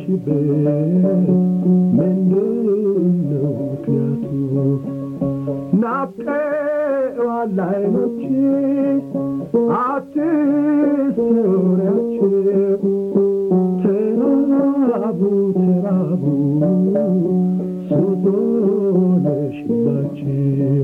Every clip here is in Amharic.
የዘገየሽበት ምንድነው ምክንያቱ? ናፍቀዋል ዓይኖችሽ አትሰውሪያቸው ተራቡ ተራቡ ሱስ ሆነሽባቸው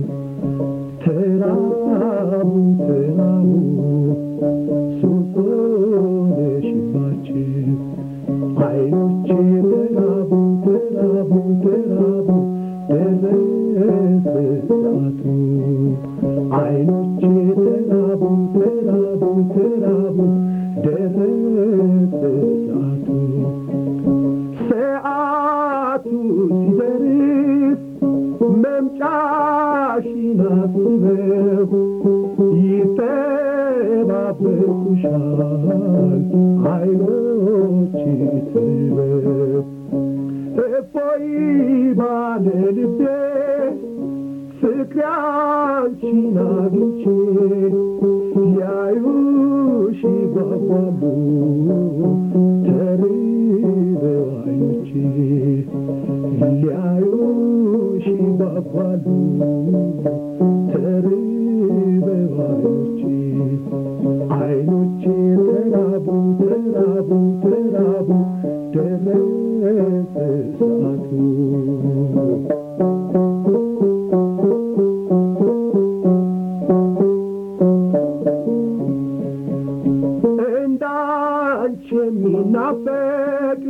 ተራቡ ተራቡ ሱስ ሆነሽባቸው ዓይኖቼ ተራቡ ተራቡ ተራቡ ደረሰ ሰዓቱ ዓይኖቼ ተራቡ ተራቡ ተራቡ ደረሰ ሰዓቱ ሰዓቱ ሲደርስ መምጫሽን አስበው ይጠባበቁሻል ዓይኖች ተርበው እፎይ ባለ ልቤ ፍቅሬ አንቺን አግኝቼ ሊያዩሽ ይጓጓሉ ተርበው ዓይኖቼ ሊያዩሽ ይጓጓሉ ተርበው ዓይኖቼ ተራቡ ተራቡ ተራቡ ደረሰ ሰዓቱ እንዳንቺ የሚናፈቅ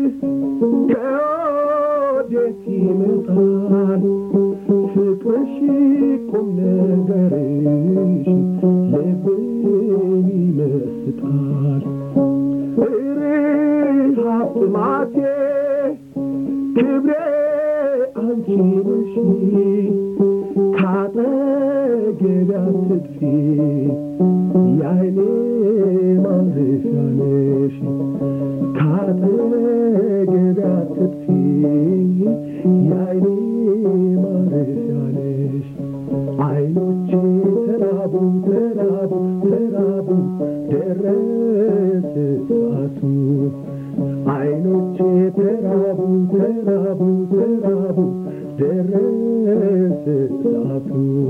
ከወዴት ይመጣል? ፍቅርሽ ቁም ነገርሽ ልብን ይመስጣል። ርሃብ ጥማቴ ክብሬ አንቺ ነሽ ካጠገቤ አትጥፊ የዓይኔ ማረፊያ ነሽ ካጠገቤ አትጥፊ የዓይኔ ማረፊያ ነሽ ዓይኖቼ ተራቡ ተራቡ ተራቡ ደረሰ ሰዓቱ ዓይኖቼ ተራቡ ተራቡ ተራቡ ደረሰ ሰዓቱ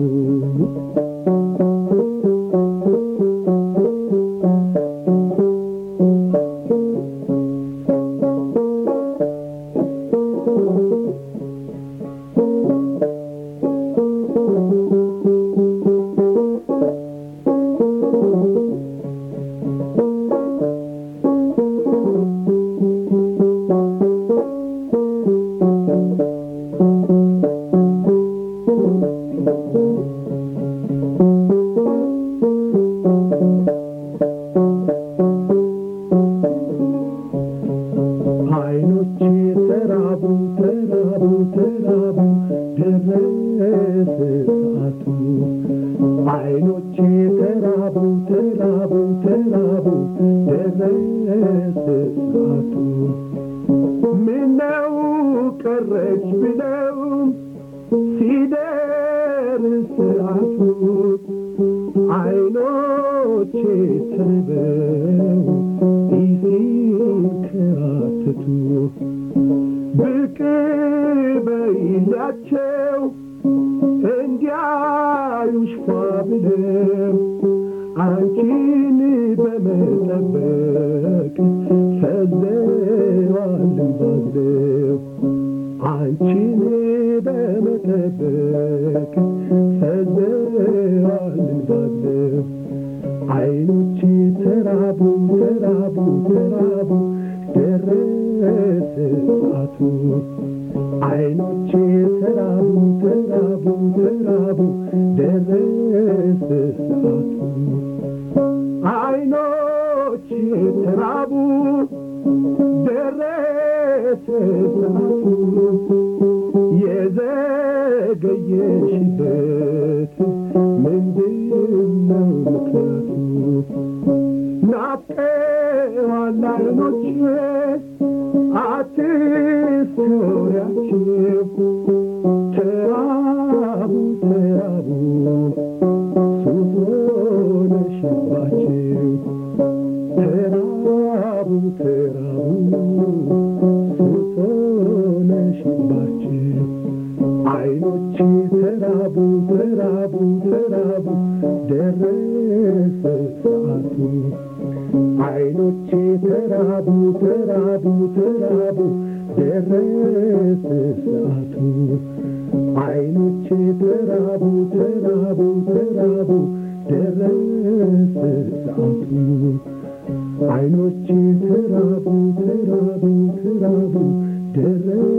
ዓይኖቼ ተራቡ ተራቡ ተራቡ ደረሰ ሰዓቱ ዓይኖቼ ተራቡ ተራቡ ተራቡ ደረሰ ሰዓቱ ምነው ቀረች ብለው ሲደርስ ሰዓቱ ዓይኖቼ ተርበው ሲንከራተቱ ብቅ በይላቸው እንዲያዩሽ ፏ ብለው አንቺን በመጠበቅ ፈዘዋል ባዝለው አንቺን በመጠበቅ ፈዘዋል ባዝለው ዓይኖቼ ተራቡ ተራቡ ተራቡ ደረሰ ሰዓቱ ዓይኖቼ ተራቡ ተራቡ ተራቡ ደረሰ ሰዓቱ ዓይኖቼ ተራቡ ደረሰ ሰዓቱ የዘገየሽበት ምንድነው ምክንያቱ? ናፍቀዋል ዓይኖችሽ አትሰውሪያቸው ተራቡ ተራቡ ሱስ ሆነሽባቸው ተራቡ ተራቡ አይኖቼ ተራቡ ተራቡ ተራቡ ደረሰ ሰዓቱ አይኖቼ ተራቡ ተራቡ ተራቡ ደረሰ ሰዓቱ አይኖቼ ተራቡ ተራቡ ተራቡ ደረሰ